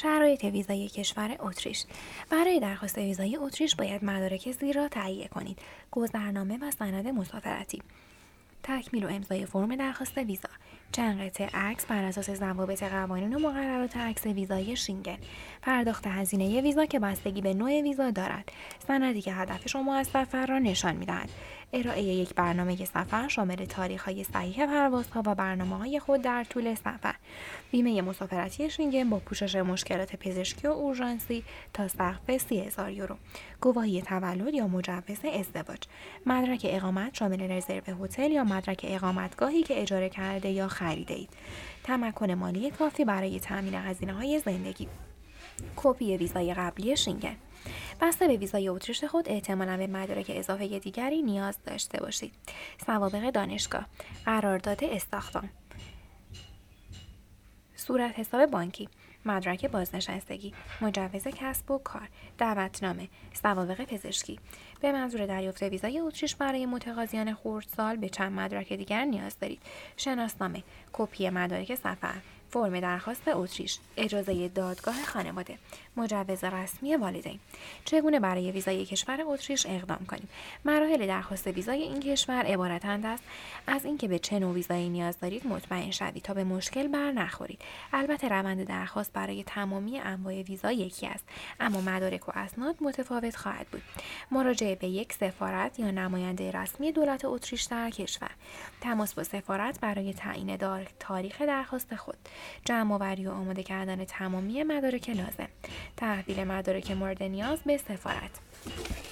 شرایط ویزای کشور اتریش. برای درخواست ویزای اتریش باید مدارک زیر را تهیه کنید: گذرنامه و سند مسافرتی، تکمیل و امضای فرم درخواست ویزا، چند قطعه عکس بر اساس ضوابط قوانین و مقررات عکس ویزای شنگن، پرداخت هزینه ویزا که بستگی به نوع ویزا دارد، سندی که هدف شما از سفر را نشان می‌دهد، ارائه یک برنامه سفر شامل تاریخ‌های صحیح پروازها و برنامه‌های خود در طول سفر، بیمه مسافرتی شنگن با پوشش مشکلات پزشکی و اورژانسی تا سقف 30,000 یورو، گواهی تولد یا مجوز ازدواج، مدرک اقامت شامل رزرو هتل یا مدرک اقامتگاهی که اجاره کرده یا خریده اید، تمکن مالی کافی برای تأمین هزینه‌های زندگی، کپی ویزای قبلی شنگن. بسته به ویزای اتریش خود احتمالاً به مدارک اضافه دیگری نیاز داشته باشید: سوابق دانشگاه، قرارداد استخدام، صورت حساب بانکی، مدرک بازنشستگی، مجوز کسب و کار، دعوتنامه، سوابق پزشکی. به منظور دریافت ویزای اتریش برای متقاضیان خردسال به چند مدرک دیگر نیاز دارید: شناسنامه، کپی مدارک سفر، فرم درخواست اتریش، اجازه دادگاه خانواده، مجوز رسمی والدین. چگونه برای ویزای کشور اتریش اقدام کنیم؟ مراحل درخواست ویزای این کشور عبارتند از اینکه به چه نوع ویزایی نیاز دارید مطمئن شوید تا به مشکل بر نخورید. البته روند درخواست برای تمامی انواع ویزا یکی است، اما مدارک و اسناد متفاوت خواهد بود. مراجعه به یک سفارت یا نماینده رسمی دولت اتریش در کشور، تماس با سفارت برای تعیین تاریخ درخواست خود، جمع‌آوری و آماده کردن تمامی مدارک لازم، تحویل مدارک مورد نیاز به سفارت.